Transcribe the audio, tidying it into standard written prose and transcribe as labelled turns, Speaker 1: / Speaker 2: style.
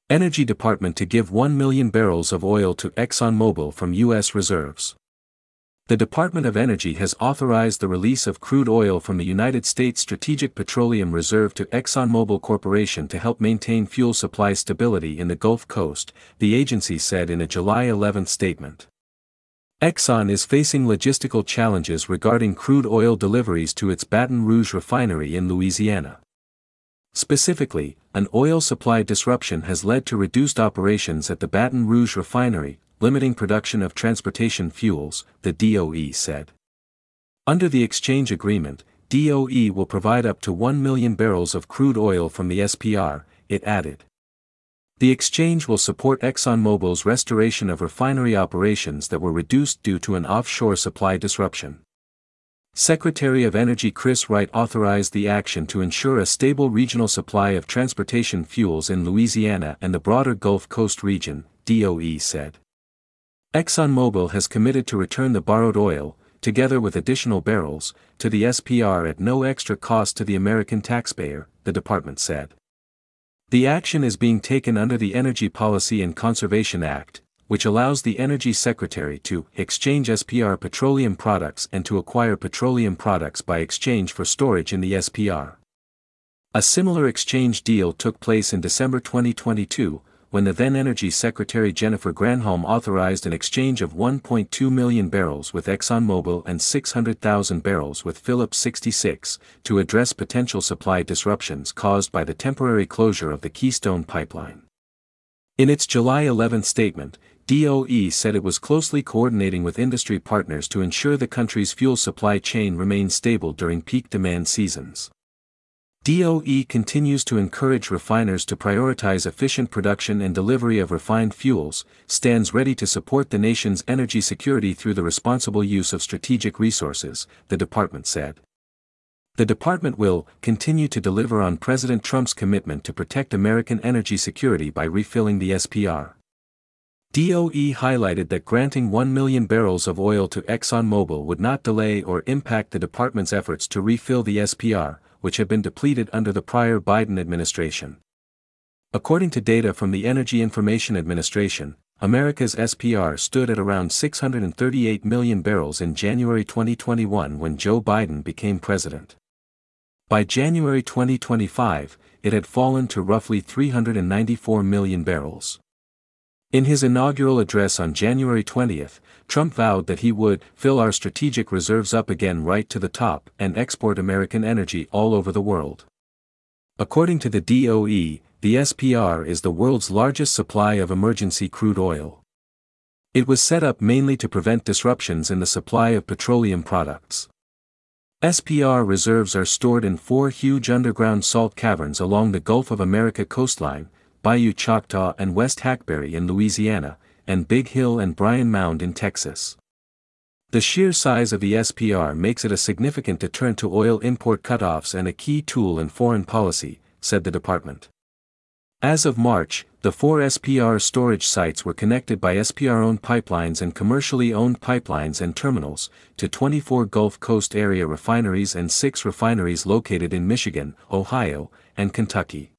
Speaker 1: Energy Department to give 1 million barrels of oil to ExxonMobil from U.S. reserves. The Department of Energy has authorized the release of crude oil from the United States Strategic Petroleum Reserve to ExxonMobil Corporation to help maintain fuel supply stability in the Gulf Coast, the agency said in a July 11 statement. Exxon is facing logistical challenges regarding crude oil deliveries to its Baton Rouge refinery in Louisiana. Specifically, an oil supply disruption has led to reduced operations at the Baton Rouge refinery, limiting production of transportation fuels, the DOE said. Under the exchange agreement, DOE will provide up to 1 million barrels of crude oil from the SPR, it added. The exchange will support ExxonMobil's restoration of refinery operations that were reduced due to an offshore supply disruption. Secretary of Energy Chris Wright authorized the action to ensure a stable regional supply of transportation fuels in Louisiana and the broader Gulf Coast region, DOE said. ExxonMobil has committed to return the borrowed oil, together with additional barrels, to the SPR at no extra cost to the American taxpayer, the department said. The action is being taken under the Energy Policy and Conservation Act, which allows the Energy Secretary to exchange SPR petroleum products and to acquire petroleum products by exchange for storage in the SPR. A similar exchange deal took place in December 2022, when the then Energy Secretary Jennifer Granholm authorized an exchange of 1.2 million barrels with ExxonMobil and 600,000 barrels with Phillips 66, to address potential supply disruptions caused by the temporary closure of the Keystone Pipeline. In its July 11 statement, DOE said it was closely coordinating with industry partners to ensure the country's fuel supply chain remains stable during peak demand seasons. DOE continues to encourage refiners to prioritize efficient production and delivery of refined fuels, stands ready to support the nation's energy security through the responsible use of strategic resources, the department said. The department will continue to deliver on President Trump's commitment to protect American energy security by refilling the SPR. DOE highlighted that granting 1 million barrels of oil to ExxonMobil would not delay or impact the department's efforts to refill the SPR, which had been depleted under the prior Biden administration. According to data from the Energy Information Administration, America's SPR stood at around 638 million barrels in January 2021 when Joe Biden became president. By January 2025, it had fallen to roughly 394 million barrels. In his inaugural address on January 20, Trump vowed that he would fill our strategic reserves up again right to the top and export American energy all over the world. According to the DOE, the SPR is the world's largest supply of emergency crude oil. It was set up mainly to prevent disruptions in the supply of petroleum products. SPR reserves are stored in 4 huge underground salt caverns along the Gulf of America coastline, Bayou Choctaw and West Hackberry in Louisiana, and Big Hill and Bryan Mound in Texas. The sheer size of the SPR makes it a significant deterrent to oil import cutoffs and a key tool in foreign policy, said the department. As of March, the 4 SPR storage sites were connected by SPR-owned pipelines and commercially owned pipelines and terminals, to 24 Gulf Coast area refineries and 6 refineries located in Michigan, Ohio, and Kentucky.